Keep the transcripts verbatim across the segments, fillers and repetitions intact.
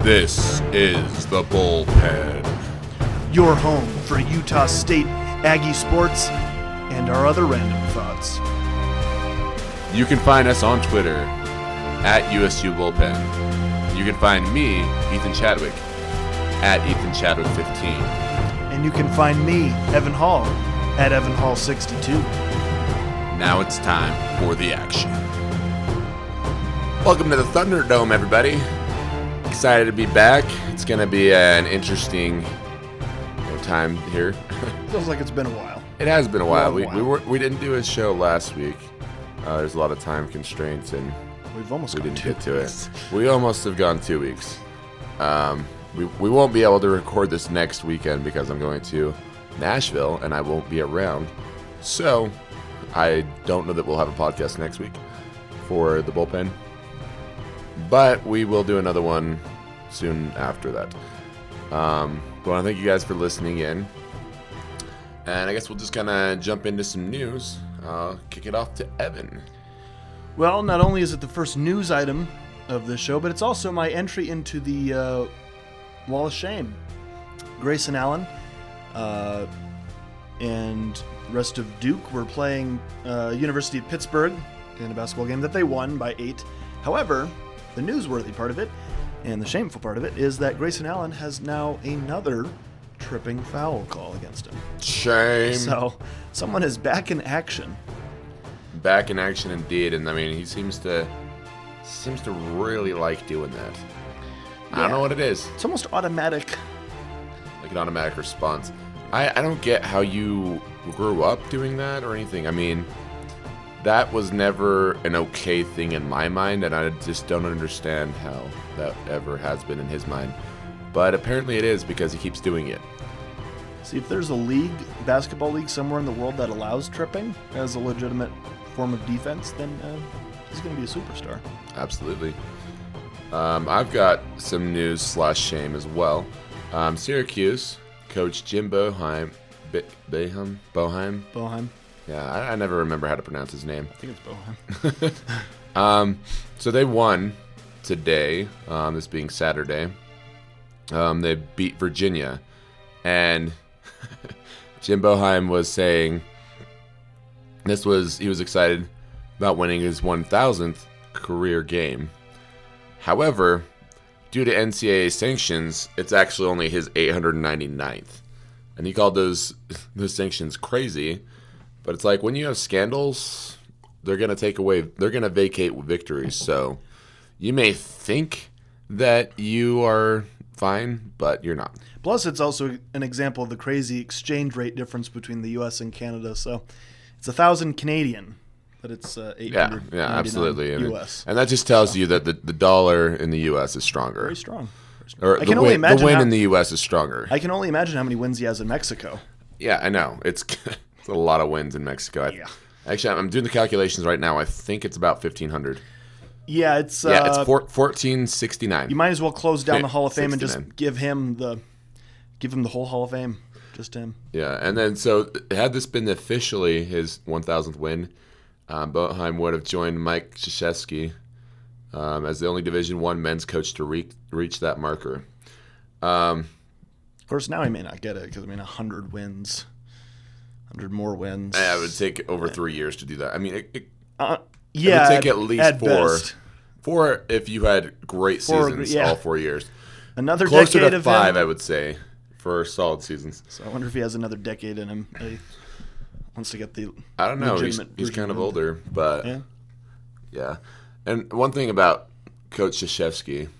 This is the Bullpen. Your home for Utah State Aggie sports and our other random thoughts. You can find us on Twitter at U S U Bullpen. You can find me, Ethan Chadwick, at Ethan Chadwick fifteen. And you can find me, Evan Hall, at Evan Hall sixty-two. Now it's time for the action. Welcome to the Thunderdome, everybody. Excited to be back. It's going to be an interesting time here. Feels like it's been a while. It has been a while. A We while. we, were, we didn't do a show last week. Uh, there's a lot of time constraints, and We've almost we gone didn't two get to weeks. it. We almost have gone two weeks. Um, we we won't be able to record this next weekend because I'm going to Nashville and I won't be around. So I don't know that we'll have a podcast next week for the Bullpen. But we will do another one soon after that. Um, I want to thank you guys for listening in. And I guess we'll just kind of jump into some news. I'll kick it off to Evan. Well, not only is it the first news item of this show, but it's also my entry into the uh, Wall of Shame. Grayson Allen uh, and the rest of Duke were playing uh, University of Pittsburgh in a basketball game that they won by eight. However, the newsworthy part of it and the shameful part of it is that Grayson Allen has now another tripping foul call against him. Shame. So someone is back in action. Back in action indeed, and I mean he seems to seems to really like doing that. I don't Yeah. know what it is. It's almost automatic. Like an automatic response. I, I don't get how you grew up doing that or anything. I mean, that was never an okay thing in my mind, and I just don't understand how that ever has been in his mind. But apparently it is because he keeps doing it. See, if there's a league, basketball league somewhere in the world that allows tripping as a legitimate form of defense, then uh, he's going to be a superstar. Absolutely. Um, I've got some news slash shame as well. Um, Syracuse coach Jim Boeheim, Be- Boeheim, Boeheim. Boeheim. Yeah, I, I never remember how to pronounce his name. I think it's Boeheim. Um, so they won today. Um, this being Saturday. Um, they beat Virginia, and Jim Boeheim was saying this was he was excited about winning his one thousandth career game. However, due to N C double A sanctions, it's actually only his eight hundred ninety-ninth. And he called those those sanctions crazy. But it's like when you have scandals, they're going to take away, they're going to vacate victories. So you may think that you are fine, but you're not. Plus, it's also an example of the crazy exchange rate difference between the U S and Canada. So it's one thousand Canadian, but it's uh, Yeah, eight hundred yeah, absolutely. And, U S. and that just tells you that the, the dollar in the U S is stronger. Very strong. Very strong. Or I the can only win, the imagine win how- in the U S is stronger. I can only imagine how many wins he has in Mexico. Yeah, I know. It's, it's a lot of wins in Mexico. I- Yeah. Actually, I'm doing the calculations right now. I think it's about fifteen hundred. Yeah, it's uh, Yeah, it's four, fourteen sixty-nine. you might as well close down the Hall of Fame and just sixty-nine. give him the give him the whole Hall of Fame. Just him. Yeah, and then so had this been officially his one thousandth win, um, Boeheim would have joined Mike Krzyzewski um, as the only Division One men's coach to re- reach that marker. Um, Of course, now he may not get it because I mean, one hundred wins, one hundred more wins. yeah, it would take over three years to do that. I mean, it, it, Uh, it yeah, would take at least at four. best. Four if you had great Four, seasons yeah. all four years. Another Closer decade to of five, him. I would say, for solid seasons. So I wonder if he has another decade in him. He wants to get the. I don't know. He's, legitimate he's version kind of him. older, but Yeah. yeah. And one thing about Coach Krzyzewski,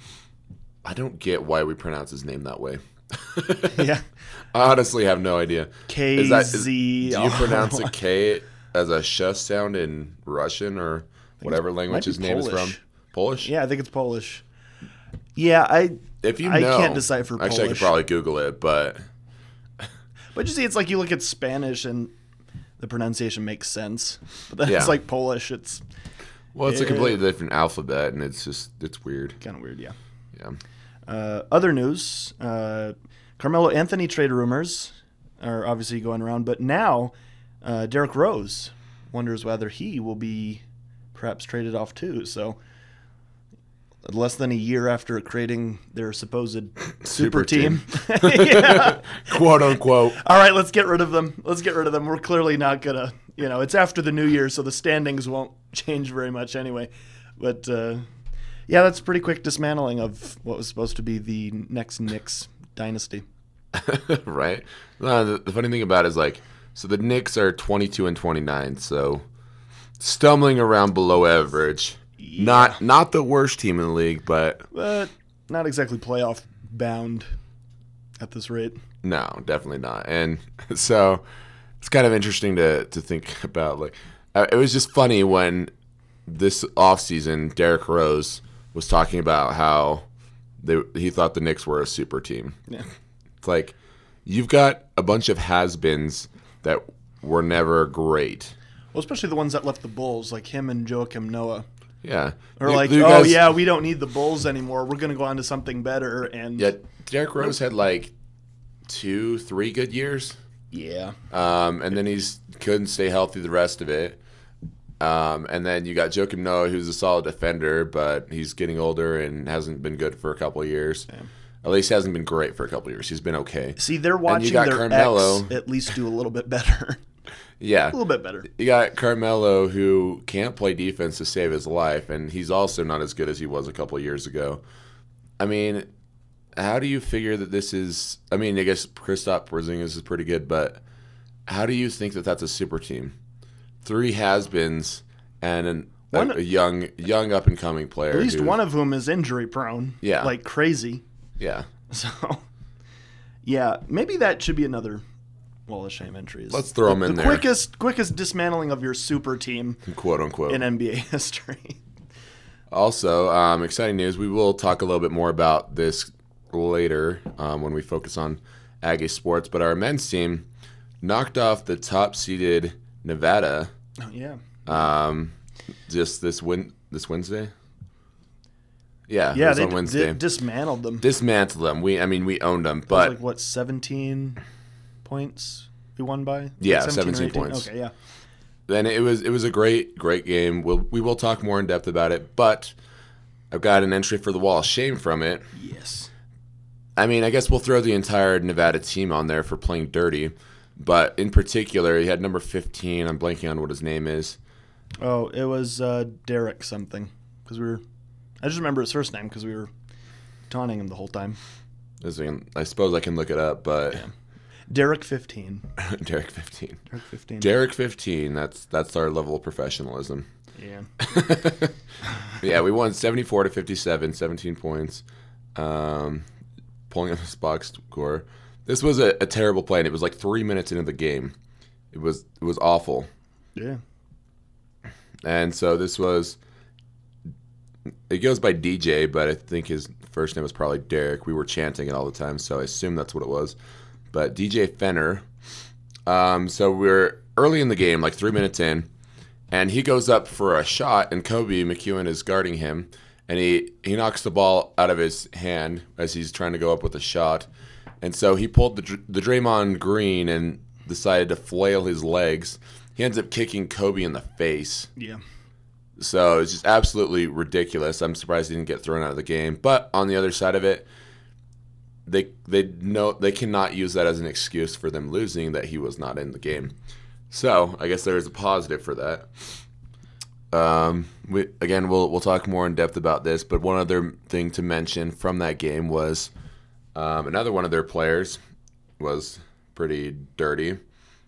I don't get why we pronounce his name that way. Yeah. I honestly have no idea. K Is that- is- Z. Do you pronounce a K as a sh sound in Russian or whatever language be his name is Polish. from? Polish? Yeah, I think it's Polish. Yeah, I. If you I know, can't decipher Actually, I could Polish. probably Google it, but But you see, it's like you look at Spanish and the pronunciation makes sense. But then Yeah. it's like Polish. It's well, it's a Yeah. completely different alphabet, and it's just it's weird. kind of weird, yeah. Yeah. Uh, other news, uh, Carmelo Anthony trade rumors are obviously going around, but now uh, Derrick Rose wonders whether he will be perhaps traded off too. So less than a year after creating their supposed super, Super team. team. Yeah. Quote unquote. All right, let's get rid of them. Let's get rid of them. We're clearly not gonna, you know, it's after the new year, so the standings won't change very much anyway. But uh, yeah, that's a pretty quick dismantling of what was supposed to be the next Knicks dynasty. Right? No, the, the funny thing about it is like, so the Knicks are twenty-two and twenty-nine, so stumbling around below average. Yeah. Not not the worst team in the league, but But not exactly playoff bound at this rate. no, definitely not. And so it's kind of interesting to to think about. Like, uh, it was just funny when this offseason, Derrick Rose was talking about how they he thought the Knicks were a super team. Yeah. It's like you've got a bunch of has-beens that were never great. Well, especially the ones that left the Bulls, like him and Joakim Noah. Yeah. Or You- like, you oh guys- yeah, we don't need the Bulls anymore. We're gonna go on to something better. And Yeah, Derrick Rose had like two, three good years. yeah, Um, and then he's couldn't stay healthy the rest of it. Um, and then you got Joakim Noah, who's a solid defender, but he's getting older and hasn't been good for a couple of years. Yeah. At least hasn't been great for a couple of years. He's been okay. see, they're you watching got their Carmelo. ex at least do a little bit better, Yeah. a little bit better. You got Carmelo, who can't play defense to save his life, and he's also not as good as he was a couple of years ago. I mean, how do you figure that this is... I mean, I guess Kristaps Porzingis is pretty good, but how do you think that that's a super team? Three has-beens and an, a, One- a young, young up-and-coming player. At least who- one of whom is injury prone. Yeah. like crazy. Yeah. So, yeah, maybe that should be another Wall of Shame entry. is Let's throw 'em the, in the there. quickest, quickest dismantling of your super team Quote-unquote. in N B A history. Also, um, exciting news. We will talk a little bit more about this later um, when we focus on Aggie sports. But our men's team knocked off the top-seeded Nevada Oh yeah, um, just this win this Wednesday. Yeah, it yeah, was they on Wednesday. di- dismantled them. Dismantled them. We, I mean, we owned them, It was but like what, seventeen points we won by? Yeah, Like seventeen or eighteen? points. Okay, yeah. then it was it was a great great game. We'll we will talk more in depth about it, but I've got an entry for the Wall of Shame from it. Yes. I mean, I guess we'll throw the entire Nevada team on there for playing dirty, but in particular, he had number fifteen. I'm blanking on what his name is. Oh, it was uh, Derek something because we were. I just remember his first name because we were taunting him the whole time. This thing- I suppose I can look it up, but Yeah. Derek fifteen. Derek fifteen. Derek fifteen. Derek fifteen. That's that's our level of professionalism. Yeah. Yeah, we won seventy-four to fifty-seven, seventeen points. Um, pulling up this box score. This was a, a terrible play, and it was like three minutes into the game. It was it was awful. Yeah. And so this was. It goes by D J, but I think his first name was probably Derek. We were chanting it all the time, so I assume that's what it was. But D J Fenner. Um, so we're early in the game, like three minutes in, and he goes up for a shot, and Kobe McEwen is guarding him, and he, he knocks the ball out of his hand as he's trying to go up with a shot. And so he pulled the, Dr- the Draymond Green and decided to flail his legs. He ends up kicking Kobe in the face. Yeah. So it's just absolutely ridiculous. I'm surprised he didn't get thrown out of the game. But on the other side of it, they they know they cannot use that as an excuse for them losing that he was not in the game. So I guess there is a positive for that. Um, we again we'll we'll talk more in depth about this. But one other thing to mention from that game was um, another one of their players was pretty dirty.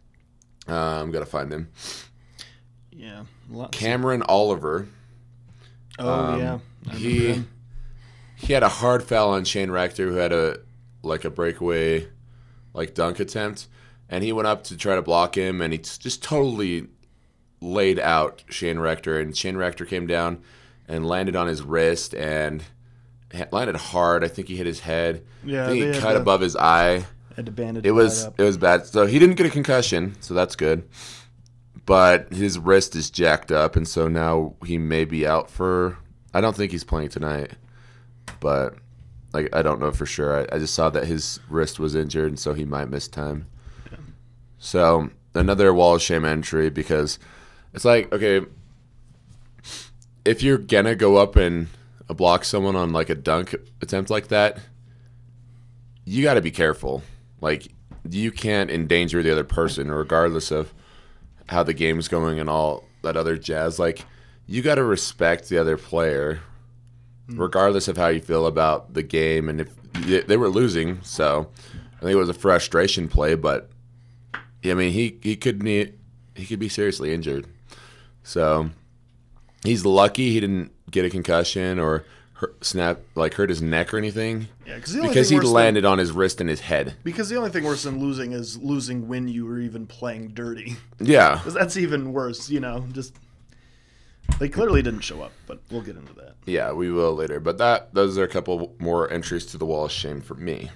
Um, gotta find him. Yeah. Lots. Cameron Oliver. Oh Um, yeah. I remember He him. he had a hard foul on Shane Rector, who had a like a breakaway like dunk attempt, and he went up to try to block him, and he t- just totally laid out Shane Rector, and Shane Rector came down and landed on his wrist and ha- landed hard. I think he hit his head. Yeah, I think they he had cut to- above his eye. Had to bandage It was that up. it was bad. So he didn't get a concussion, so that's good. But his wrist is jacked up, and so now he may be out for. I don't think he's playing tonight, but like I don't know for sure. I, I just saw that his wrist was injured, and so he might miss time. Yeah. So another Wall of Shame entry because it's like okay, if you're gonna go up and block someone on like a dunk attempt like that, you got to be careful. Like, you can't endanger the other person, regardless of how the game's going and all that other jazz. Like, you got to respect the other player, regardless of how you feel about the game. And if they were losing, so I think it was a frustration play. But I mean, he he could need, he could be seriously injured. So he's lucky he didn't get a concussion or hurt, snap like hurt his neck or anything. Yeah, the only because thing he worse landed than, on his wrist and his head. Because the only thing worse than losing is losing when you were even playing dirty. Yeah, because that's even worse. You know, just they clearly didn't show up, but we'll get into that. Yeah, we will later. But that those are a couple more entries to the wall of shame for me.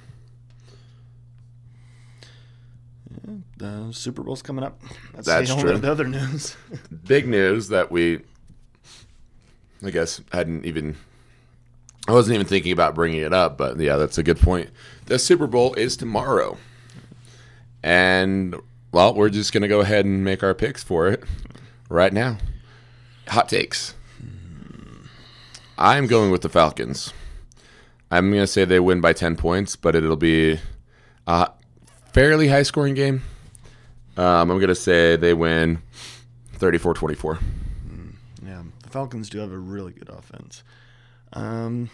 Yeah, the Super Bowl's coming up. That's, That's the, true. Only, the other news. Big news that we, I guess, hadn't even. I wasn't even thinking about bringing it up, but yeah, that's a good point. The Super Bowl is tomorrow. And, well, we're just going to go ahead and make our picks for it right now. Hot takes. I'm going with the Falcons. I'm going to say they win by ten points, but it'll be a fairly high-scoring game. Um, I'm going to say they win thirty-four twenty-four. Yeah, the Falcons do have a really good offense. Um,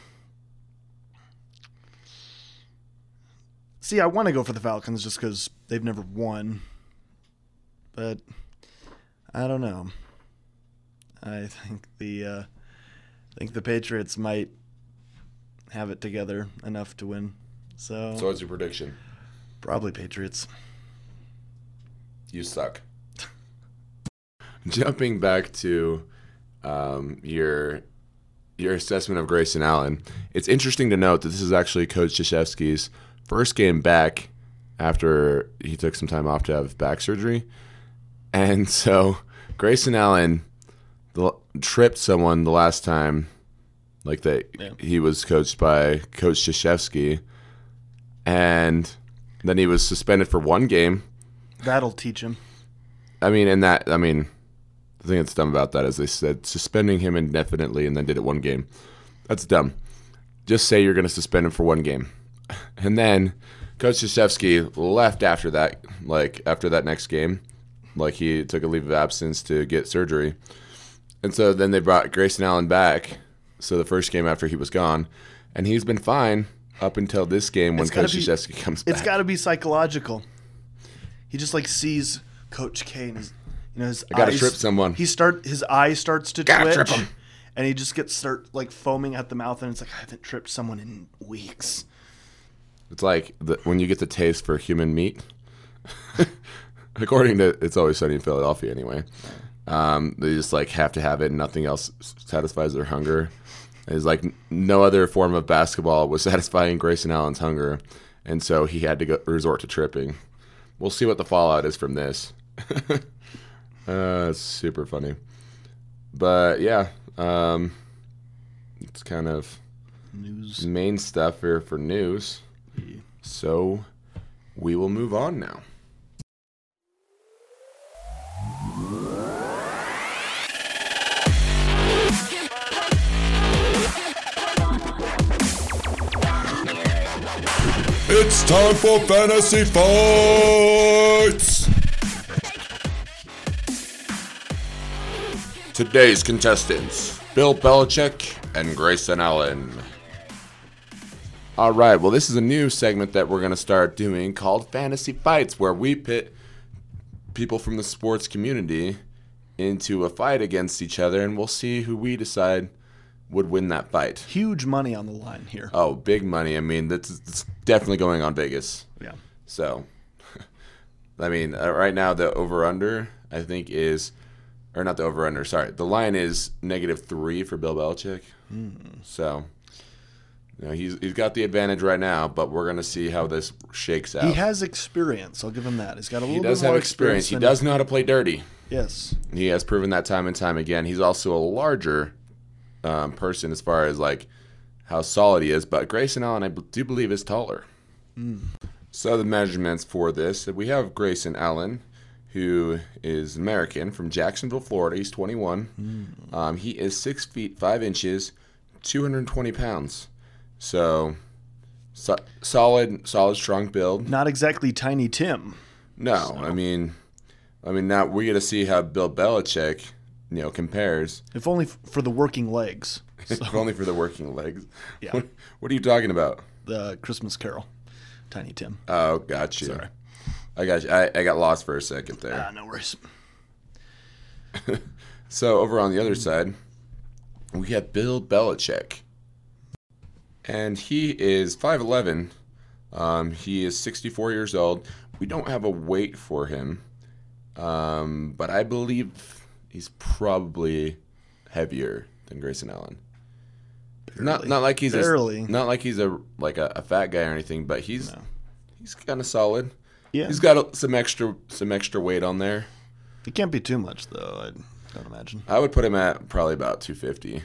see, I want to go for the Falcons just because they've never won. But I don't know. I think the uh, I think the Patriots might have it together enough to win. So, So what's your prediction? probably Patriots. You suck. Jumping back to um, your your assessment of Grayson Allen, it's interesting to note that this is actually Coach Krzyzewski's first game back after he took some time off to have back surgery. And so Grayson Allen the, tripped someone the last time like that Yeah. he was coached by Coach Krzyzewski, and then he was suspended for one game. That'll teach him. I mean, and that, I mean, the thing that's dumb about that is they said suspending him indefinitely and then did it one game. That's dumb. Just say you're going to suspend him for one game. And then Coach Krzyzewski left after that, like after that next game. Like he took a leave of absence to get surgery. And so then they brought Grayson Allen back. So the first game after he was gone. And he's been fine up until this game when It's gotta Coach be- Krzyzewski comes back. It's got to be psychological. He just like sees Coach K and his, you know, his I gotta eyes, trip someone. He start his eye starts to Gotta twitch, trip him. and he just gets start like foaming at the mouth, and it's like I haven't tripped someone in weeks. It's like the, when you get the taste for human meat. According to It's Always Sunny in Philadelphia, anyway. Um, they just like have to have it, and nothing else satisfies their hunger. It's like no other form of basketball was satisfying Grayson Allen's hunger, and so he had to go resort to tripping. We'll see what the fallout is from this. uh, it's super funny, but yeah, um, it's kind of News. main stuff here for news. So we will move on now. It's time for Fantasy Fights! Today's contestants, Bill Belichick and Grayson Allen. All right, well, this is a new segment that we're going to start doing called Fantasy Fights, where we pit people from the sports community into a fight against each other, and we'll see who we decide would win that fight. Huge money on the line here. Oh, big money. I mean, that's, that's definitely going on Vegas. Yeah. So, I mean, uh, right now the over-under, I think, is, or not the over-under, sorry. The line is negative three for Bill Belichick. Mm. So, you know, he's he's got the advantage right now, but we're going to see how this shakes out. He has experience. I'll give him that. He's got a little He bit does more have experience. He than- does know how to play dirty. Yes. He has proven that time and time again. He's also a larger um, person as far as like how solid he is, but Grayson Allen, I b- do believe, is taller. Mm. So the measurements for this, we have Grayson Allen, who is American from Jacksonville, Florida. He's twenty-one. Mm. Um, he is six feet five inches, two hundred twenty pounds. So, so solid, solid, strong build. Not exactly Tiny Tim. No, so. I mean, I mean, now we're gonna see how Bill Belichick, you know, compares. If only f- for the working legs. So. If only for the working legs. Yeah. What, what are you talking about? The Christmas Carol, Tiny Tim. Oh, got you. Sorry. I got you. I, I got lost for a second there. Ah, no worries. So over on the other side, we have Bill Belichick. And he is five eleven. Um, he is sixty-four years old. We don't have a weight for him. Um, but I believe he's probably heavier than Grayson Allen. Barely. Not not like he's Barely. a, not like he's a like a, a fat guy or anything, but he's No. he's kind of solid. Yeah. He's got a, some extra some extra weight on there. It can't be too much, though, I don't imagine. I would put him at probably about two fifty.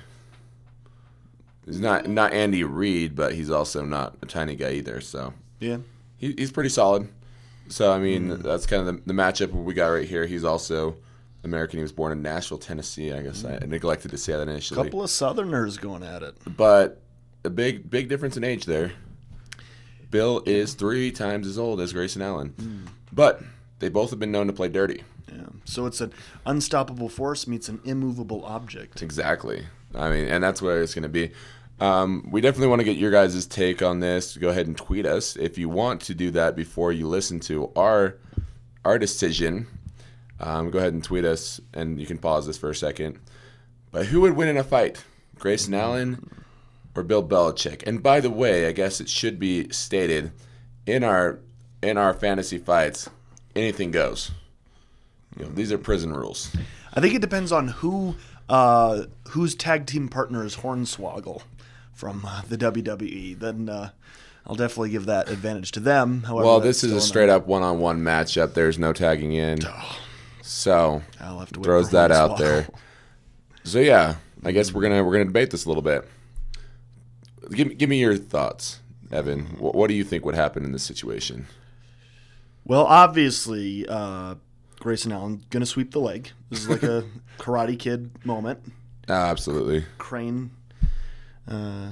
He's not not Andy Reid, but he's also not a tiny guy either. So Yeah. he, he's pretty solid. So I mean, mm. that's kind of the, the matchup we got right here. He's also American. He was born in Nashville, Tennessee. I guess mm. I neglected to say that initially. A couple of Southerners going at it, but a big big difference in age there. Bill is three times as old as Grayson Allen, mm. but they both have been known to play dirty. Yeah. So it's an unstoppable force meets an immovable object. Exactly. I mean, and that's where it's going to be. Um, we definitely want to get your guys' take on this. Go ahead and tweet us if you want to do that before you listen to our our decision. Um, go ahead and tweet us, and you can pause this for a second. But who would win in a fight, Grayson Allen or Bill Belichick? And by the way, I guess it should be stated in our in our fantasy fights, anything goes. You know, these are prison rules. I think it depends on who uh, whose tag team partner is Hornswoggle from uh, the W W E. Then uh, I'll definitely give that advantage to them. However, well, this is a straight up one on one matchup. There's no tagging in, so I'll have to wait throws for that out Hornswoggle. there. So yeah, I guess we're gonna we're gonna debate this a little bit. Give me give me your thoughts, Evan. What, what do you think would happen in this situation? Well, obviously, uh, Grayson Allen gonna sweep the leg. This is like a Karate Kid moment. Uh, absolutely. Crane. Uh,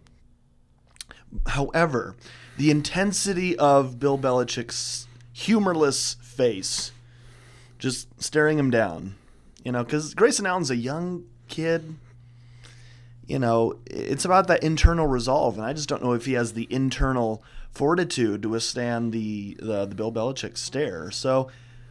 however, the intensity of Bill Belichick's humorless face, just staring him down, you know, because Grayson Allen's a young kid. You know, it's about that internal resolve, and I just don't know if he has the internal fortitude to withstand the the, the Bill Belichick stare. So,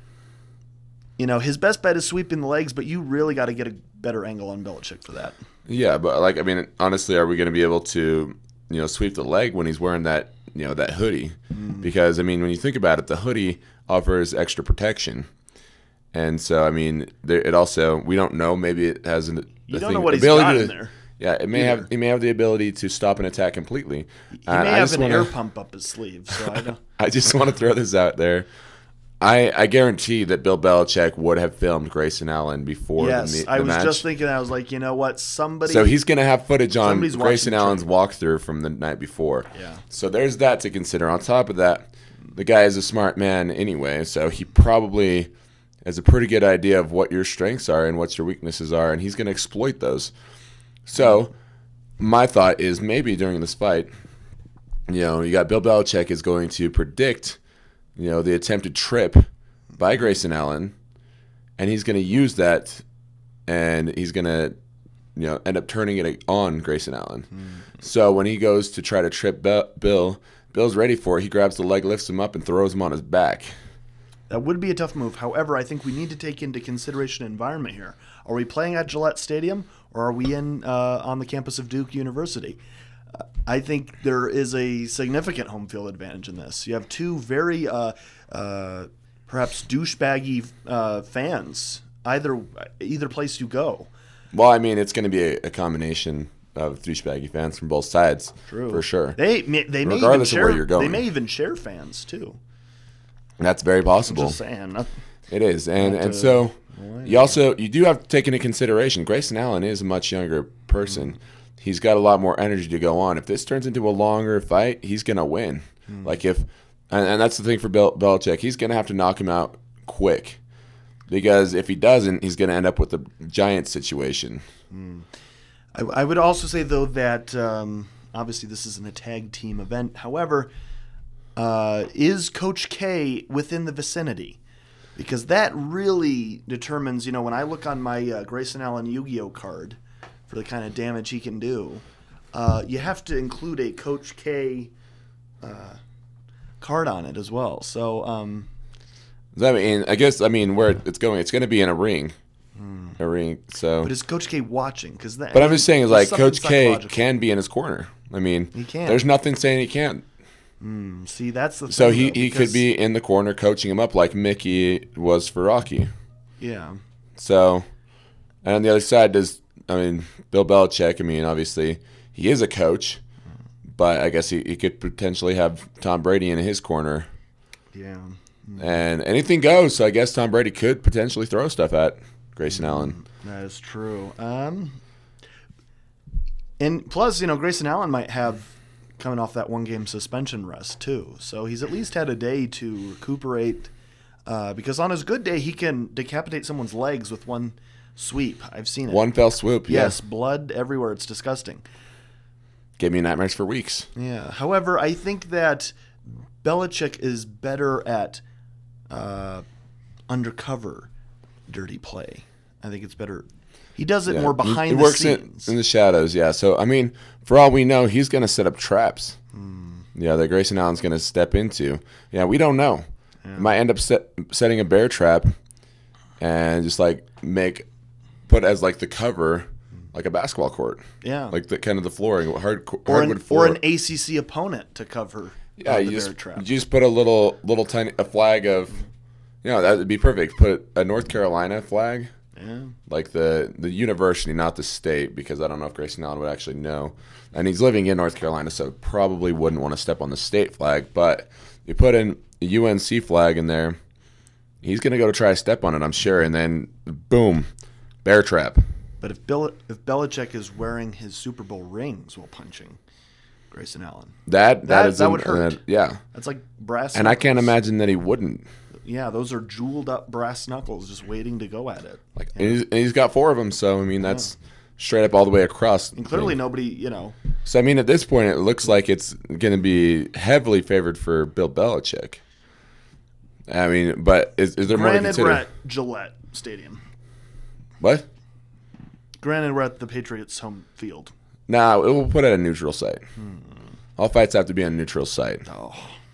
you know, his best bet is sweeping the legs, but you really got to get a better angle on Belichick for that. Yeah, but like I mean, honestly, are we going to be able to, you know, sweep the leg when he's wearing that, you know, that hoodie? Mm. Because I mean, when you think about it, the hoodie offers extra protection, and so I mean, there, it also we don't know. Maybe it has an you don't know what he's got to, in there. Yeah, it may Either. have he may have the ability to stop an attack completely. He uh, may I have an wanna, air pump up his sleeve. So I don't. I just want to throw this out there. I, I guarantee that Bill Belichick would have filmed Grayson Allen before yes, the, the I was match. just thinking. I was like, you know what? Somebody. So he's going to have footage on Somebody's Grayson watching Allen's the walkthrough from the night before. Yeah. So there's that to consider. On top of that, the guy is a smart man anyway, so he probably has a pretty good idea of what your strengths are and what your weaknesses are, and he's going to exploit those. So my thought is maybe during this fight, you know, you got Bill Belichick is going to predict, you know, the attempted trip by Grayson Allen, and he's going to use that, and he's going to, you know, end up turning it on Grayson Allen. Mm. So when he goes to try to trip Bill, Bill's ready for it. He grabs the leg, lifts him up, and throws him on his back. That would be a tough move. However, I think we need to take into consideration environment here. Are we playing at Gillette Stadium, or are we in uh, on the campus of Duke University? Uh, I think there is a significant home field advantage in this. You have two very uh, uh, perhaps douchebaggy uh, fans either either place you go. Well, I mean, it's going to be a, a combination of douchebaggy fans from both sides, True. for sure. They may, they may regardless even of share, where you're going. They may even share fans too. That's very possible. I'm just saying. Not, it is, and not and to, so well, you also you do have to take into consideration Grayson Allen is a much younger person. Mm. He's got a lot more energy to go on. If this turns into a longer fight, he's gonna win. Mm. Like if, and, and that's the thing for Bill Belichick. He's gonna have to knock him out quick, because if he doesn't, he's gonna end up with a giant situation. Mm. I, I would also say, though, that um, obviously this isn't a tag team event. However, uh, is Coach K within the vicinity? Because that really determines, you know, when I look on my uh, Grayson Allen Yu-Gi-Oh card for the kind of damage he can do, uh, you have to include a Coach K uh, card on it as well. So, um, I mean, I guess, I mean, where it's going, it's going to be in a ring. Hmm. A ring, so. But is Coach K watching? Because But I mean, I'm just saying, is like, Coach K can be in his corner. I mean, he can. There's nothing saying he can't. Mm, see, that's the thing. So he, though, he could be in the corner coaching him up like Mickey was for Rocky. Yeah. So, and on the other side, does, I mean, Bill Belichick, I mean, obviously, he is a coach, but I guess he, he could potentially have Tom Brady in his corner. Yeah. Mm. And anything goes, so I guess Tom Brady could potentially throw stuff at Grayson mm, Allen. That is true. Um, and plus, you know, Grayson Allen might have coming off that one-game suspension rest, too. So he's at least had a day to recuperate uh, because on his good day, he can decapitate someone's legs with one sweep. I've seen it. One fell swoop, yes. Yeah. Blood everywhere. It's disgusting. Gave me nightmares for weeks. Yeah. However, I think that Belichick is better at uh, undercover dirty play. I think it's better. He does it yeah. more behind it the works scenes. In, in the shadows, yeah. So, I mean, for all we know, he's going to set up traps. Mm. Yeah, that Grayson Allen's going to step into. Yeah, we don't know. Yeah. Might end up set, setting a bear trap and just, like, make, put as, like, the cover, like a basketball court. Yeah. Like the kind of the flooring, hard, or hardwood an, floor. Or an A C C opponent to cover yeah, uh, you the just, bear trap. You just put a little, little tiny, a flag of, you know, that would be perfect. Put a North Carolina flag. Yeah. Like the, the university, not the state, because I don't know if Grayson Allen would actually know. And he's living in North Carolina, so probably wouldn't want to step on the state flag. But you put in a U N C flag in there, he's going to go to try to step on it, I'm sure. And then, boom, bear trap. But if Bill, if Belichick is wearing his Super Bowl rings while punching Grayson Allen, that that, that, is that an, would hurt. Uh, yeah. That's like brass And knuckles. I can't imagine that he wouldn't. Yeah, those are jeweled up brass knuckles just waiting to go at it. Like, yeah. and, he's, and he's got four of them, so I mean that's yeah. straight up all the way across. And clearly, nobody, you know. So I mean, at this point, it looks like it's going to be heavily favored for Bill Belichick. I mean, but is, is there Granted, more to consider? we're at Gillette Stadium. What? Granted, we're at the Patriots' home field. Nah, we'll put it at a neutral site. Hmm. All fights have to be on a neutral site. Oh.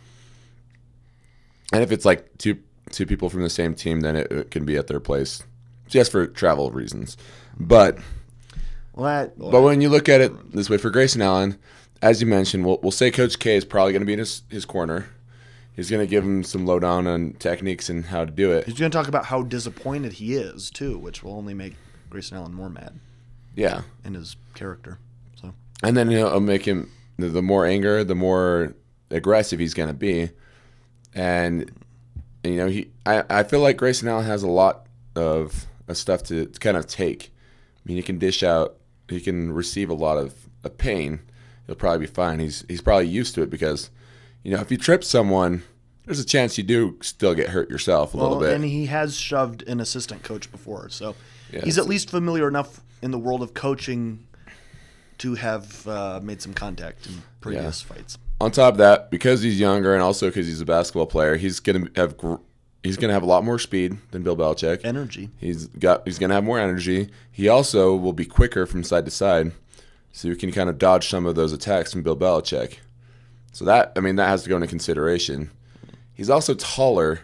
And if it's like two two people from the same team, then it, it can be at their place, just for travel reasons. But well, that, well, but when you look at it this way, for Grayson Allen, as you mentioned, we'll we'll say Coach K is probably going to be in his, his corner. He's going to give him some lowdown on techniques and how to do it. He's going to talk about how disappointed he is too, which will only make Grayson Allen more mad. Yeah, in his character. So and then it'll make him the, the more anger, the more aggressive he's going to be. And, you know, he I, I feel like Grayson Allen has a lot of, of stuff to, to kind of take. I mean, he can dish out, he can receive a lot of, of pain. He'll probably be fine. He's he's probably used to it because, you know, if you trip someone, there's a chance you do still get hurt yourself a well, little bit. And he has shoved an assistant coach before, so yes. He's at least familiar enough in the world of coaching to have uh, made some contact in previous yeah. fights. On top of that, because he's younger and also because he's a basketball player, he's gonna have he's gonna have a lot more speed than Bill Belichick. Energy. He's got he's gonna have more energy. He also will be quicker from side to side, so you can kind of dodge some of those attacks from Bill Belichick. So that I mean that has to go into consideration. He's also taller,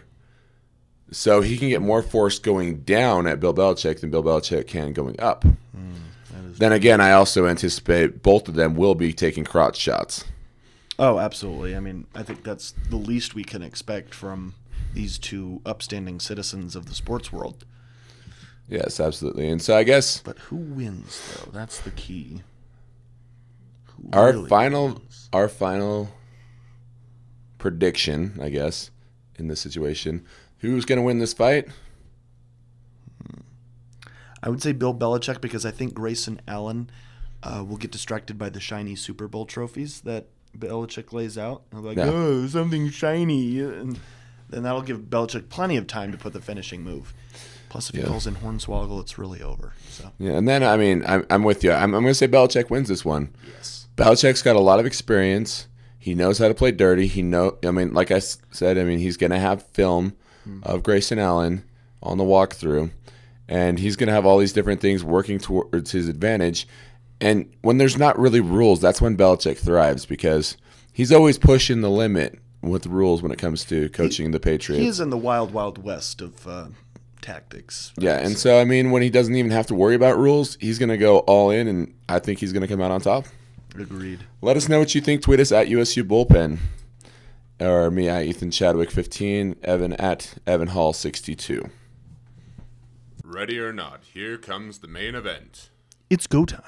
so he can get more force going down at Bill Belichick than Bill Belichick can going up. Mm, then again, I also anticipate both of them will be taking crotch shots. Oh, absolutely. I mean, I think that's the least we can expect from these two upstanding citizens of the sports world. Yes, absolutely. And so I guess... But who wins, though? That's the key. Who our really final, wins? Our final prediction, I guess, in this situation. Who's going to win this fight? I would say Bill Belichick because I think Grayson Allen uh, will get distracted by the shiny Super Bowl trophies that Belichick lays out. I'm like, yeah. oh, something shiny. And then that'll give Belichick plenty of time to put the finishing move. Plus, if he Yeah. calls in Hornswoggle, it's really over. So Yeah, and then I mean, I'm I'm with you. I'm I'm going to say Belichick wins this one. yes, Belichick's got a lot of experience. He knows how to play dirty. He know. I mean, like I s- said, I mean, he's going to have film of Grayson Allen on the walkthrough, and he's going to have all these different things working towards his advantage. And when there's not really rules, that's when Belichick thrives because he's always pushing the limit with rules when it comes to coaching the Patriots. he is in the wild, wild west of uh, tactics. Yeah, and so I mean, when he doesn't even have to worry about rules, he's going to go all in, and I think he's going to come out on top. Agreed. Let us know what you think. Tweet us at U S U Bullpen, or me at Ethan Chadwick fifteen, Evan at Evan Hall sixty-two. Ready or not, here comes the main event. It's go time.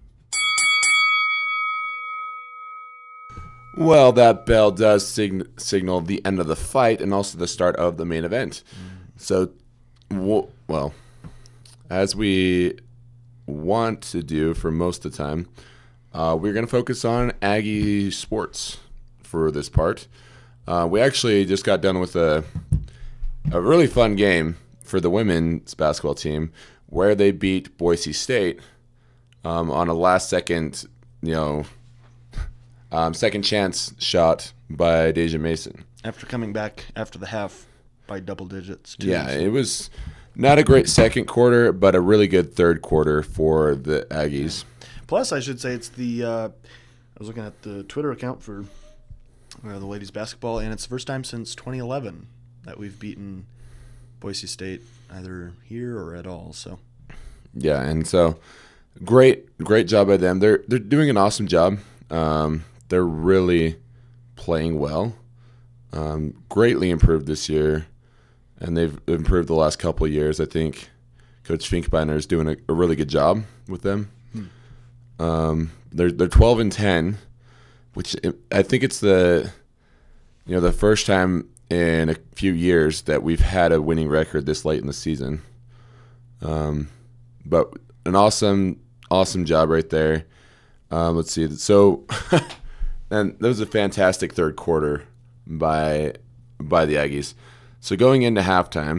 Well, that bell does sign- signal the end of the fight and also the start of the main event. So, w- well, as we want to do for most of the time, uh, we're going to focus on Aggie sports for this part. Uh, we actually just got done with a a really fun game for the women's basketball team where they beat Boise State um, on a last-second, you know, um, second chance shot by Deja Mason. After coming back after the half by double digits. Too. Yeah, it was not a great second quarter, but a really good third quarter for the Aggies. Plus, I should say it's the. Uh, I was looking at the Twitter account for uh, the ladies basketball, and it's the first time since twenty eleven that we've beaten Boise State either here or at all. So Yeah, and so great, great job by them. They're they're doing an awesome job. Um, they're really playing well. Um, greatly improved this year, and they've improved the last couple of years. I think Coach Finkbeiner is doing a, a really good job with them. Hmm. Um, they're they're twelve and ten, which I think it's the you know the first time in a few years that we've had a winning record this late in the season. Um, but an awesome, awesome job right there. Um, let's see. So, and that was a fantastic third quarter by by the Aggies. So going into halftime,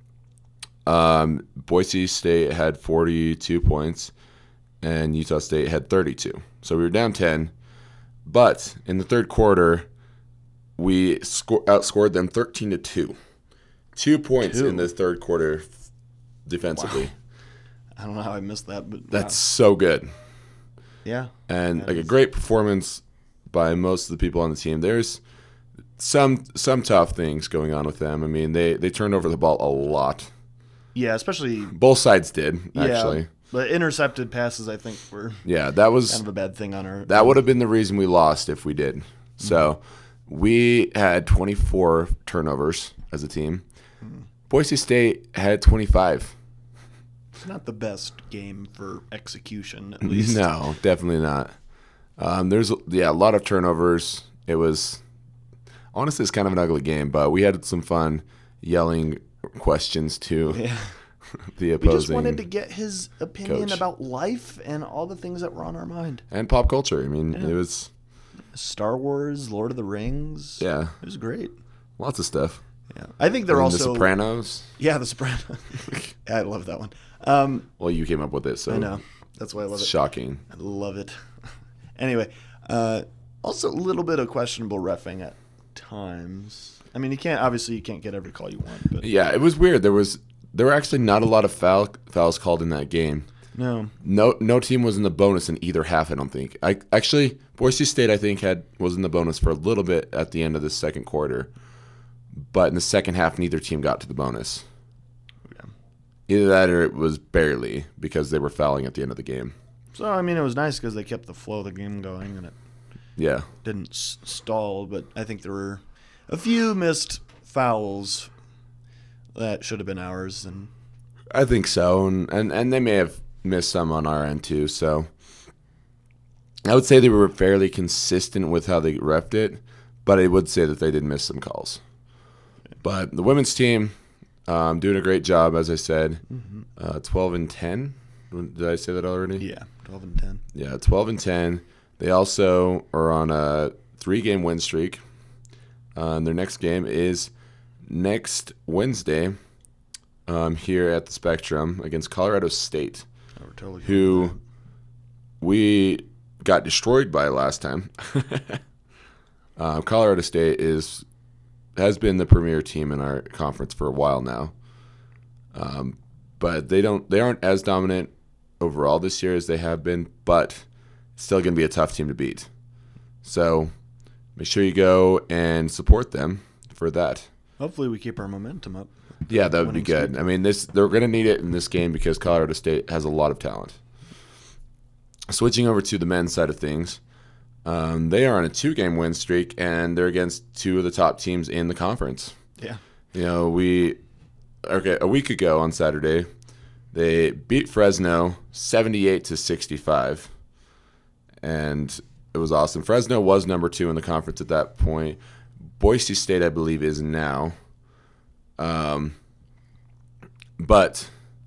um, Boise State had forty-two points, and Utah State had thirty-two. So we were down ten, but in the third quarter, we sco- outscored them thirteen to two. Two points Two. in the third quarter defensively. Wow. I don't know how I missed that, but That's wow. so good. yeah. And That like a is- great performance by most of the people on the team. There's some some tough things going on with them. I mean, they, they turned over the ball a lot. Yeah, especially Both sides did, actually. Yeah, the intercepted passes, I think, were Yeah, that was kind of a bad thing on our. that would have been the reason we lost if we did. So we had twenty-four turnovers as a team. Boise State had twenty-five. It's not the best game for execution, at least. No, definitely not. Um, there's yeah a lot of turnovers. It was honestly it's kind of an ugly game, but we had some fun yelling questions to Yeah. the We opposing just wanted to get his opinion coach. about life and all the things that were on our mind. and pop culture. I mean, Yeah. it was Star Wars, Lord of the Rings. yeah It was great. lots of stuff. Yeah. I think they're And also. The Sopranos. Yeah, The Sopranos. I love that one. Um, Well, you came up with it, so I know. That's why I love it's it. shocking. I love it. Anyway, uh, also a little bit of questionable reffing at times. I mean, you can't obviously you can't get every call you want, but Yeah, it was weird. There was there were actually not a lot of foul fouls called in that game. no. No, no team was in the bonus in either half. I don't think. I actually Boise State I think had was in the bonus for a little bit at the end of the second quarter, but in the second half neither team got to the bonus. Yeah. Either that or it was barely because they were fouling at the end of the game. So I mean, it was nice because they kept the flow of the game going and it Yeah, didn't s- stall. But I think there were a few missed fouls that should have been ours, and I think so, and and, and they may have missed some on our end too. So I would say they were fairly consistent with how they reffed it, but I would say that they did miss some calls. But the women's team um, doing a great job, as I said, uh, twelve and ten. Did I say that already? yeah, twelve and ten. Yeah, twelve and ten. They also are on a three-game win streak. Uh, and their next game is next Wednesday, um, here at the Spectrum against Colorado State, Oh, we're totally who we got destroyed by last time. uh, Colorado State is has been the premier team in our conference for a while now, um, but they don't they aren't as dominant overall this year as they have been. But it's still going to be a tough team to beat. So make sure you go and support them for that. Hopefully, we keep our momentum up. Yeah, that would be Winning good. streak. I mean, this they're going to need it in this game because Colorado State has a lot of talent. Switching over to the men's side of things, um, they are on a two-game win streak, and they're against two of the top teams in the conference. Yeah. You know, we okay a week ago on Saturday, they beat Fresno seventy-eight to sixty-five, and it was awesome. Fresno was number two in the conference at that point. Boise State, I believe, is now. Um, but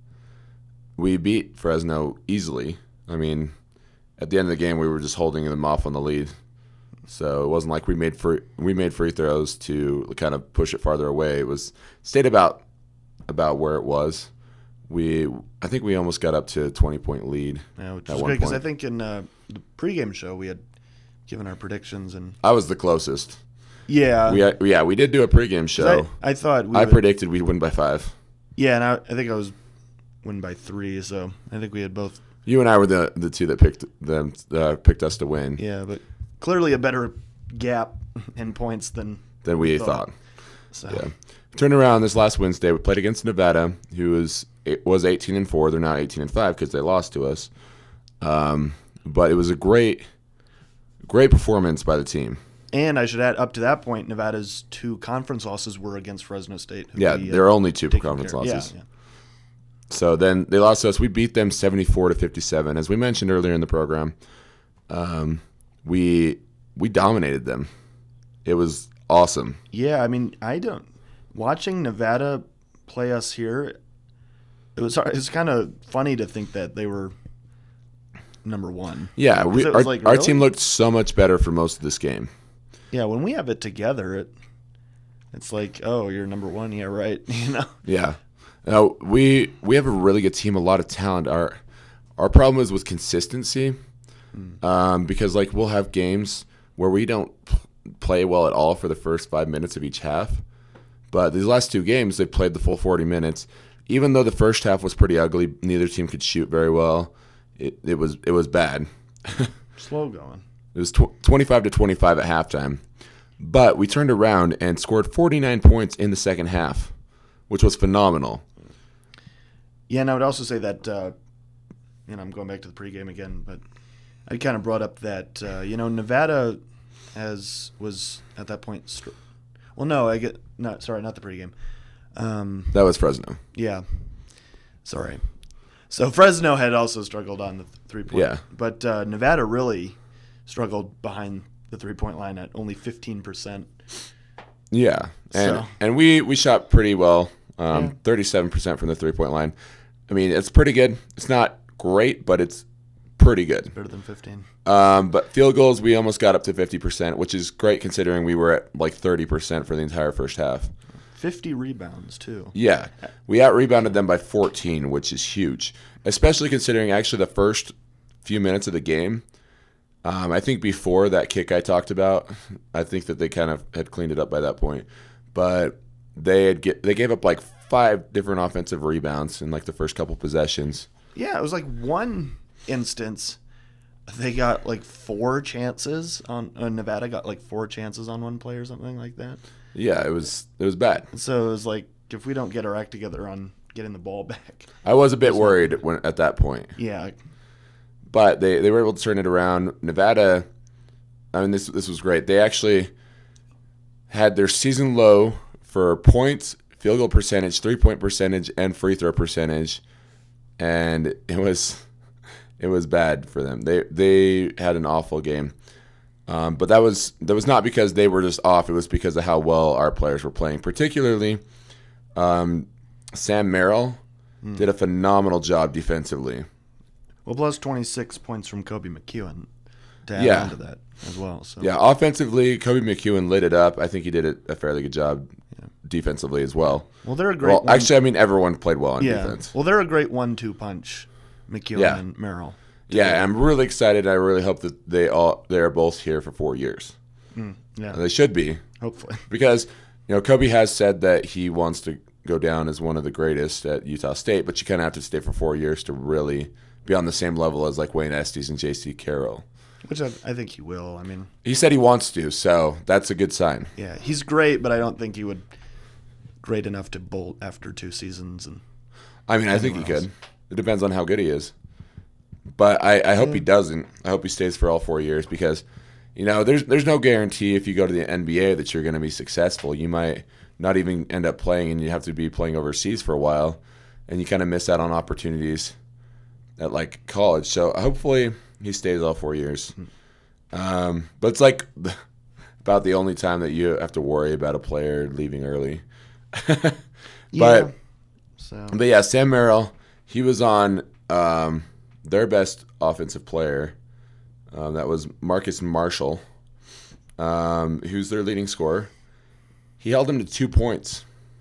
we beat Fresno easily. I mean, at the end of the game, we were just holding them off on the lead. So it wasn't like we made free, we made free throws to kind of push it farther away. It was stayed about about where it was. We I think we almost got up to a twenty point lead. Yeah, which at is one great because I point. think in uh, the pregame show we had given our predictions and I was the closest. yeah, We yeah we did do a pregame 'cause show. I, I thought we I would, predicted we'd win by five. yeah, and I, I think I was win by three, so I think we had both. You and I were the the two that picked them uh, picked us to win. Yeah, but clearly a better gap in points than Than we thought. thought. So Yeah. Turned around this last Wednesday. We played against Nevada, who was it was eighteen and four. They're now eighteen and five because they lost to us. Um, but it was a great, great performance by the team. and I should add up to that point, Nevada's two conference losses were against Fresno State. who Yeah, we, uh, there are only two taken conference care- losses. Yeah, yeah. So then they lost to us. We beat them seventy-four to fifty-seven, as we mentioned earlier in the program. Um, we we dominated them. It was awesome. Yeah, I mean, I don't watching Nevada play us here. It was it's kind of funny to think that they were number one. Yeah, we, it our, was like, our really? team looked so much better for most of this game. Yeah, when we have it together, it it's like, oh, you're number one. Yeah, right. You know. Yeah. Now, we we have a really good team, a lot of talent. Our our problem is with consistency, um, because like we'll have games where we don't p- play well at all for the first five minutes of each half, but these last two games they played the full forty minutes. Even though the first half was pretty ugly, neither team could shoot very well. It it was it was bad. Slow going. It was tw- twenty-five to twenty-five at halftime, but we turned around and scored forty-nine points in the second half, which was phenomenal. Yeah, and I would also say that, uh, you know, I'm going back to the pregame again, but I kind of brought up that, uh, you know, Nevada has was at that point. Str- well, no, I get not sorry, not the pregame. Um, That was Fresno. yeah, sorry. So Fresno had also struggled on the th- three point. Yeah. but uh, Nevada really struggled behind the three point line at only fifteen percent. Yeah, and So- and we, we shot pretty well, um, Yeah. thirty-seven percent from the three-point line. I mean, it's pretty good. It's not great, but it's pretty good. Better than fifteen. Um, but field goals, we almost got up to fifty percent, which is great considering we were at like thirty percent for the entire first half. fifty rebounds too. Yeah, we out-rebounded them by fourteen, which is huge, especially considering actually the first few minutes of the game. Um, I think before that kick I talked about, I think that they kind of had cleaned it up by that point. But they had get, they gave up like five different offensive rebounds in like the first couple possessions. Yeah, it was like one instance they got like four chances on uh, Nevada got like four chances on one play or something like that. Yeah, it was it was bad. So it was like if we don't get our act together on getting the ball back. I was a bit worried when at that point. Yeah. But they, they were able to turn it around. Nevada, I mean, this this was great. They actually had their season low for points, field goal percentage, three-point percentage, and free throw percentage, and it was it was bad for them. They they had an awful game, um, but that was that was not because they were just off. It was because of how well our players were playing. Particularly, um, Sam Merrill did a phenomenal job defensively. Well, plus twenty-six points from Kobe McEwen to add Yeah. on to that as well. So Yeah, offensively, Kobe McEwen lit it up. I think he did a, a fairly good job defensively as well. Well, they're a great. Well, one. actually, I mean everyone played well on yeah. defense. Well, they're a great one-two punch, McEwen Yeah. and Merrill. Yeah, I'm really excited. I really hope that they all they're both here for four years. Mm, yeah, They should be, hopefully. because you know Kobe has said that he wants to go down as one of the greatest at Utah State, but you kind of have to stay for four years to really be on the same level as like Wayne Estes and J C Carroll. Which I, I think he will. I mean, He said he wants to, so that's a good sign. yeah, he's great, but I don't think he would great enough to bolt after two seasons. And I mean, I think he Anywhere else. could. It depends on how good he is. But I, I hope Yeah. he doesn't. I hope he stays for all four years because, you know, there's there's no guarantee if you go to the N B A that you're going to be successful. You might not even end up playing, and you have to be playing overseas for a while, and you kind of miss out on opportunities at like college. So hopefully he stays all four years. Um, but it's like about the only time that you have to worry about a player leaving early. but yeah, so but yeah, Sam Merrill, he was on um, their best offensive player. Um, that was Marcus Marshall, um, who's their leading scorer. He held him to two points.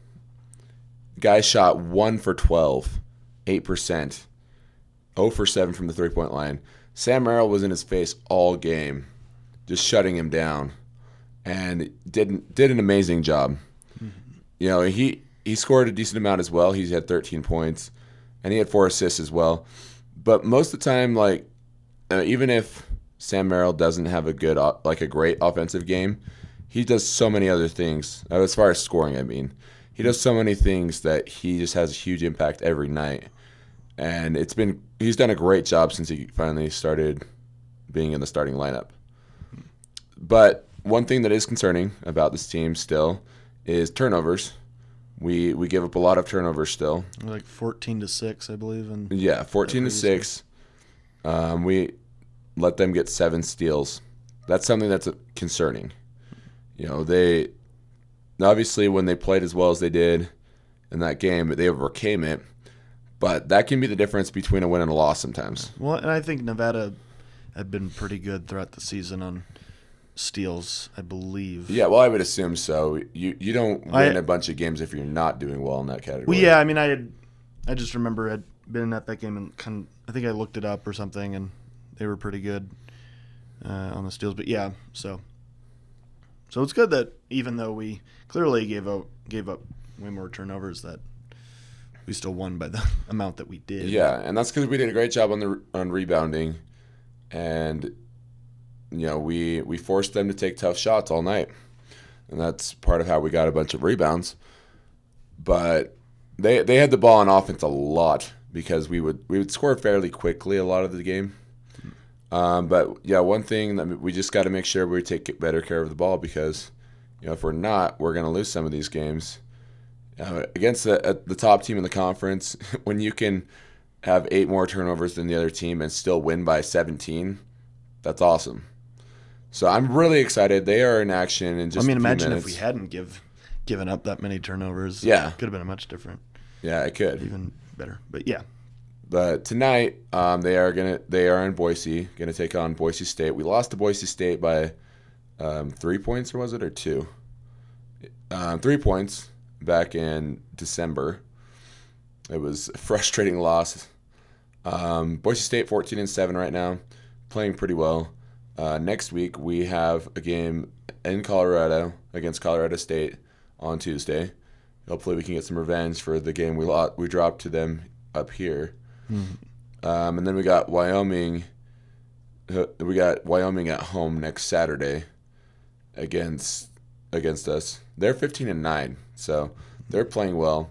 Guy shot one for twelve, eight percent, zero for seven from the three-point line. Sam Merrill was in his face all game, just shutting him down, and did did an amazing job. Mm-hmm. You know, he he scored a decent amount as well. He had thirteen points, and he had four assists as well. But most of the time, like uh, even if Sam Merrill doesn't have a good, like a great offensive game, he does so many other things. Uh, as far as scoring, I mean, he does so many things that he just has a huge impact every night. And it's been he's done a great job since he finally started being in the starting lineup. But one thing that is concerning about this team still is turnovers. We we give up a lot of turnovers still. like fourteen to six, I believe. And Yeah, fourteen to six. Um, we let them get seven steals. That's something that's concerning. You know, they obviously when they played as well as they did in that game, they overcame it. But that can be the difference between a win and a loss sometimes. Well, and I think Nevada had been pretty good throughout the season on steals, I believe. Yeah, well, I would assume so. You you don't win I- a bunch of games if you're not doing well in that category. Well, yeah, I mean, I had, I just remember I'd been at that game and kind of, I think I looked it up or something, and they were pretty good uh, on the steals. But yeah, so so it's good that even though we clearly gave up gave up way more turnovers, that we still won by the amount that we did. Yeah, and that's because we did a great job on the on rebounding, and you know we we forced them to take tough shots all night, and that's part of how we got a bunch of rebounds. But they they had the ball on offense a lot because we would we would score fairly quickly a lot of the game. Um, but yeah, one thing that we just got to make sure we take better care of the ball because you know if we're not, we're going to lose some of these games. Uh, against the, uh, the top team in the conference, when you can have eight more turnovers than the other team and still win by seventeen, that's awesome. So I'm really excited. They are in action in just I mean, a few imagine minutes. if we hadn't give given up that many turnovers. Yeah. Could have been a much different, Yeah, it could. even better. But yeah. But tonight, um, they are gonna they are in Boise, gonna take on Boise State. We lost to Boise State by um, three points, or was it, or two? Um, three points back in December. It was a frustrating loss. Um, Boise State fourteen and seven right now, playing pretty well. Uh, next week we have a game in Colorado against Colorado State on Tuesday. Hopefully we can get some revenge for the game we lost, we dropped to them up here. Mm-hmm. Um, and then we got Wyoming. We got Wyoming at home next Saturday against against us. They're fifteen and nine, so they're playing well,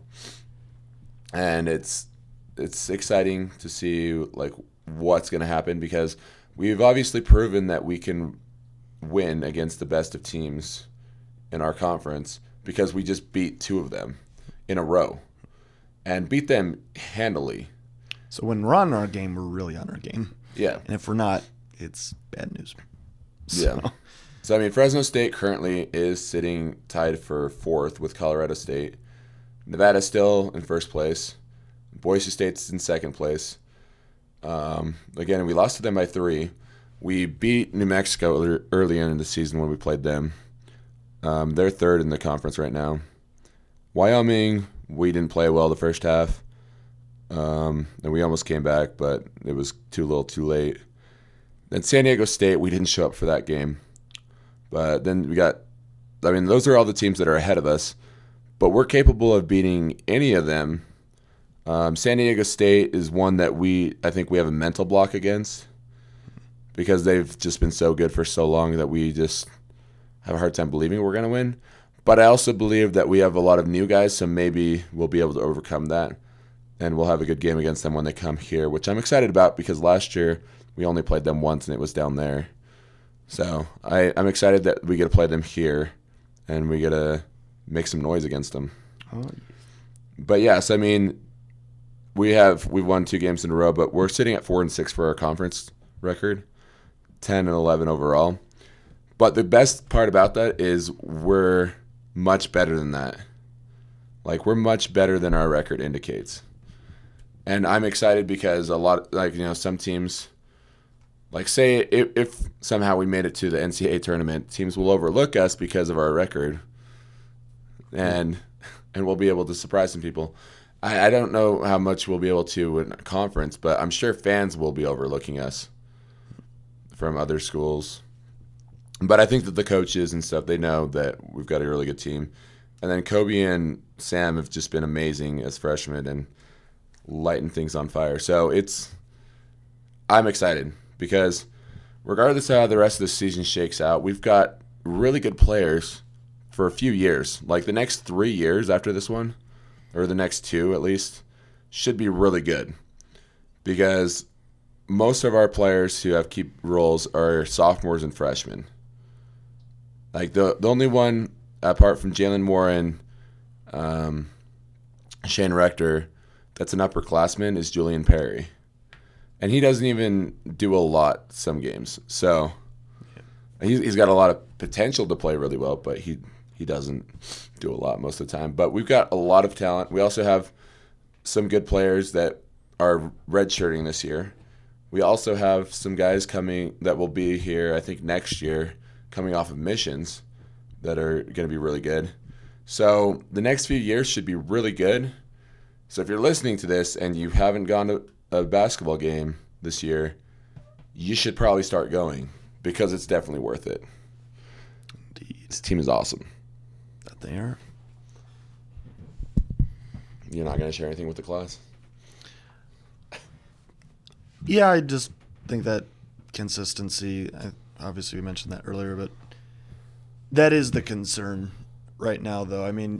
and it's it's exciting to see like what's going to happen because we've obviously proven that we can win against the best of teams in our conference because we just beat two of them in a row and beat them handily. So when we're on our game, we're really on our game. Yeah. And if we're not, it's bad news. So. Yeah. So, I mean, Fresno State currently is sitting tied for fourth with Colorado State. Nevada's still in first place. Boise State's in second place. Um, again, we lost to them by three. We beat New Mexico early, early in the season when we played them. Um, they're third in the conference right now. Wyoming, we didn't play well the first half. Um, and we almost came back, but it was too little too late. Then San Diego State, we didn't show up for that game. But then we got, I mean, those are all the teams that are ahead of us. But we're capable of beating any of them. Um, San Diego State is one that we, I think we have a mental block against because they've just been so good for so long that we just have a hard time believing we're going to win. But I also believe that we have a lot of new guys, so maybe we'll be able to overcome that. And we'll have a good game against them when they come here, which I'm excited about because last year we only played them once and it was down there. So I, I'm excited that we get to play them here and we get to make some noise against them. Oh. But yes, I mean, we have we've won two games in a row, but we're sitting at four and six for our conference record, ten and eleven overall. But the best part about that is we're much better than that. Like we're much better than our record indicates. And I'm excited because a lot, like, you know, some teams, like say if, if somehow we made it to the N C double A tournament, teams will overlook us because of our record, and and we'll be able to surprise some people. I, I don't know how much we'll be able to in a conference, but I'm sure fans will be overlooking us from other schools. But I think that the coaches and stuff, they know that we've got a really good team. And then Kobe and Sam have just been amazing as freshmen and lighting things on fire. So it's, I'm excited because regardless of how the rest of the season shakes out, we've got really good players for a few years. Like the next three years after this one, or the next two at least, should be really good because most of our players who have key roles are sophomores and freshmen. Like the the only one apart from Jalen Moore and um, Shane Rector that's an upperclassman is Julian Perry. And he doesn't even do a lot some games. So yeah. he's, he's got a lot of potential to play really well, but he, he doesn't do a lot most of the time. But we've got a lot of talent. We also have some good players that are redshirting this year. We also have some guys coming that will be here, I think, next year, coming off of missions that are going to be really good. So the next few years should be really good. So if you're listening to this and you haven't gone to a basketball game this year, you should probably start going because it's definitely worth it. Indeed. This team is awesome. That they are. You're not going to share anything with the class? Yeah, I just think that consistency, I, obviously we mentioned that earlier, but that is the concern right now, though. I mean,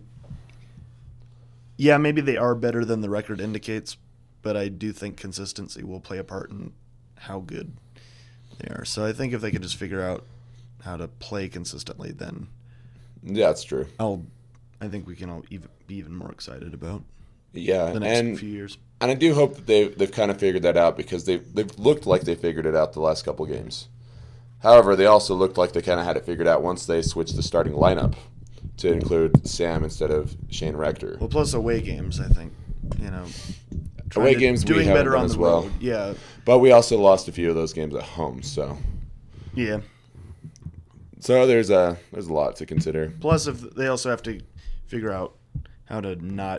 yeah, maybe they are better than the record indicates, but I do think consistency will play a part in how good they are. So I think if they can just figure out how to play consistently, then yeah, that's true. I'll, I think we can all even, be even more excited about yeah, the next and, few years. And I do hope that they've, they've kind of figured that out because they've, they've looked like they figured it out the last couple games. However, they also looked like they kind of had it figured out once they switched the starting lineup to include Sam instead of Shane Rector. Well, plus away games, I think, you know. Away games doing we haven't better done on as the well. road. Yeah. But we also lost a few of those games at home, so. Yeah. So there's a there's a lot to consider. Plus, if they also have to figure out how to not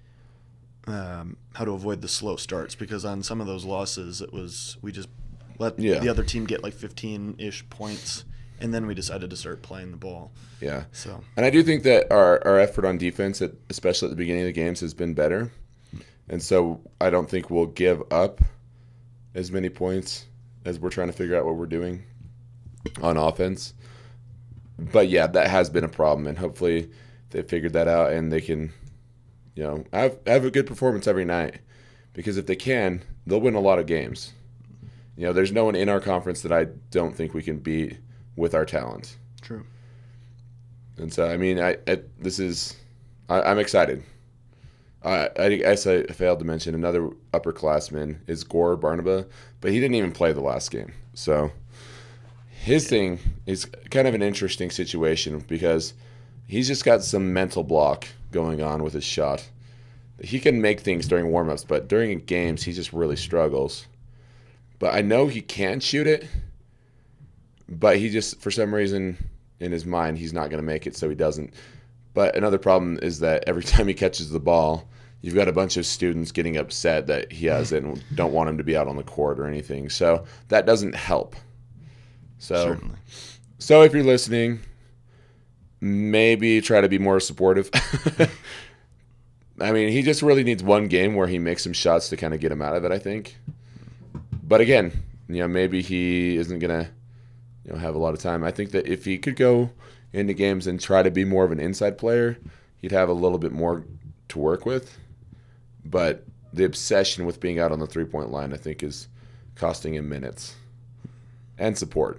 um, how to avoid the slow starts, because on some of those losses, it was we just let yeah. the other team get like fifteen-ish points, and then we decided to start playing the ball. Yeah. So. And I do think that our, our effort on defense, at, especially at the beginning of the games, has been better. And so I don't think we'll give up as many points as we're trying to figure out what we're doing on offense. But, yeah, that has been a problem, and hopefully they figured that out and they can, you know, have, have a good performance every night. Because if they can, they'll win a lot of games. You know, there's no one in our conference that I don't think we can beat with our talent. True. And so, I mean, I, I this is I, I'm excited. Uh, I guess I failed to mention another upperclassman is Gore Barnaba, but he didn't even play the last game. So his thing is kind of an interesting situation because he's just got some mental block going on with his shot. He can make things during warmups, but during games he just really struggles. But I know he can shoot it, but he just, for some reason in his mind, he's not going to make it, so he doesn't. But another problem is that every time he catches the ball, you've got a bunch of students getting upset that he has it and don't want him to be out on the court or anything. So that doesn't help. So, Certainly. so if you're listening, maybe try to be more supportive. I mean, he just really needs one game where he makes some shots to kind of get him out of it, I think. But again, you know, maybe he isn't going to, you know, have a lot of time. I think that if he could go into games and try to be more of an inside player, he'd have a little bit more to work with. But the obsession with being out on the three-point line, I think, is costing him minutes and support.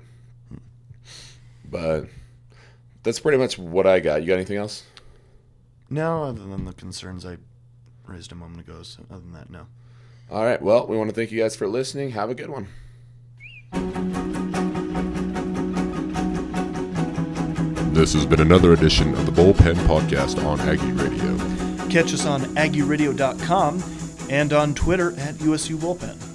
But that's pretty much what I got. You got anything else? No, other than the concerns I raised a moment ago. So other than that, no. All right. Well, we want to thank you guys for listening. Have a good one. This has been another edition of the Bullpen Podcast on Aggie Radio. Catch us on Aggie Radio dot com and on Twitter at U S U Bullpen.